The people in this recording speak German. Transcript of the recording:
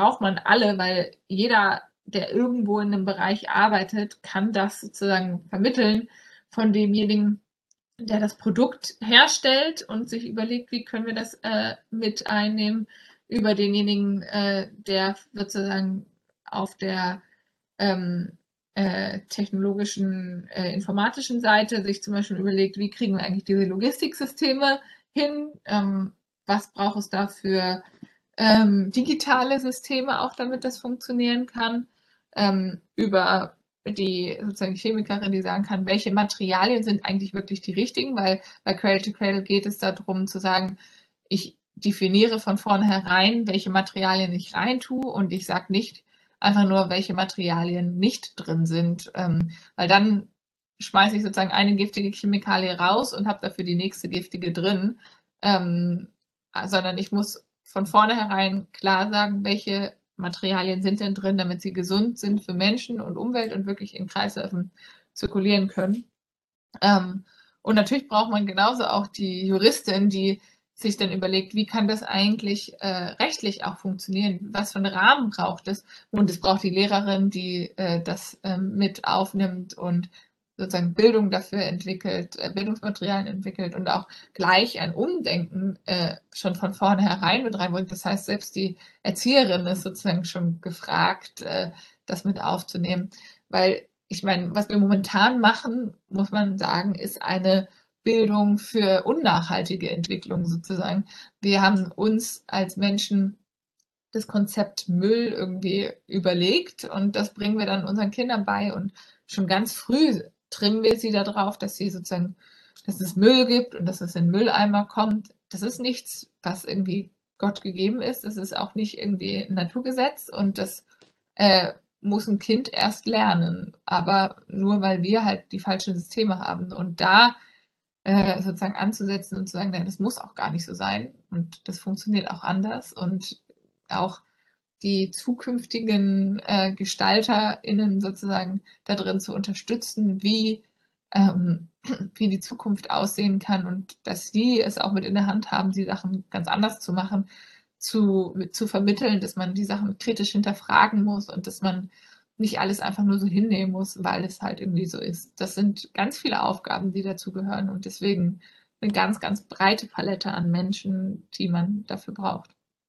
braucht man alle, weil jeder, der irgendwo in einem Bereich arbeitet, kann das sozusagen vermitteln von demjenigen, der das Produkt herstellt und sich überlegt, wie können wir das mit einnehmen, über denjenigen, der sozusagen auf der ähm, technologischen, informatischen Seite sich zum Beispiel überlegt, wie kriegen wir eigentlich diese Logistiksysteme hin, was braucht es da für digitale Systeme auch, damit das funktionieren kann, über die sozusagen Chemikerin, die sagen kann, welche Materialien sind eigentlich wirklich die richtigen, weil bei Cradle to Cradle geht es darum zu sagen, ich definiere von vornherein, welche Materialien ich reintue und ich sage nicht einfach nur, welche Materialien nicht drin sind, weil dann schmeiße ich sozusagen eine giftige Chemikalie raus und habe dafür die nächste giftige drin, ähm, sondern ich muss von vornherein klar sagen, welche Materialien sind denn drin, damit sie gesund sind für Menschen und Umwelt und wirklich in Kreisläufen zirkulieren können. Ähm, und natürlich braucht man genauso auch die Juristin, die sich dann überlegt, wie kann das eigentlich rechtlich auch funktionieren? Was für einen Rahmen braucht es? Und es braucht die Lehrerin, die das mit aufnimmt und sozusagen Bildung dafür entwickelt, Bildungsmaterialien entwickelt und auch gleich ein Umdenken schon von vornherein mit reinbringt. Das heißt, selbst die Erzieherin ist sozusagen schon gefragt, das mit aufzunehmen, weil ich meine, was wir momentan machen, muss man sagen, ist eine Bildung für unnachhaltige Entwicklung sozusagen. Wir haben uns als Menschen das Konzept Müll irgendwie überlegt und das bringen wir dann unseren Kindern bei und schon ganz früh trimmen wir sie darauf, dass sie sozusagen, dass es Müll gibt und dass es in Mülleimer kommt. Das ist nichts, was irgendwie Gott gegeben ist. Das ist auch nicht irgendwie ein Naturgesetz und das äh, muss ein Kind erst lernen. Aber nur weil wir halt die falschen Systeme haben und da sozusagen anzusetzen und zu sagen, nein, das muss auch gar nicht so sein und das funktioniert auch anders und auch die zukünftigen GestalterInnen sozusagen darin zu unterstützen, ähm, wie die Zukunft aussehen kann und dass sie es auch mit in der Hand haben, die Sachen ganz anders zu machen, zu vermitteln, dass man die Sachen kritisch hinterfragen muss und dass man nicht alles einfach nur so hinnehmen muss, weil es halt irgendwie so ist. Das sind ganz viele Aufgaben, die dazugehören und deswegen eine ganz, ganz breite Palette an Menschen, die man dafür braucht.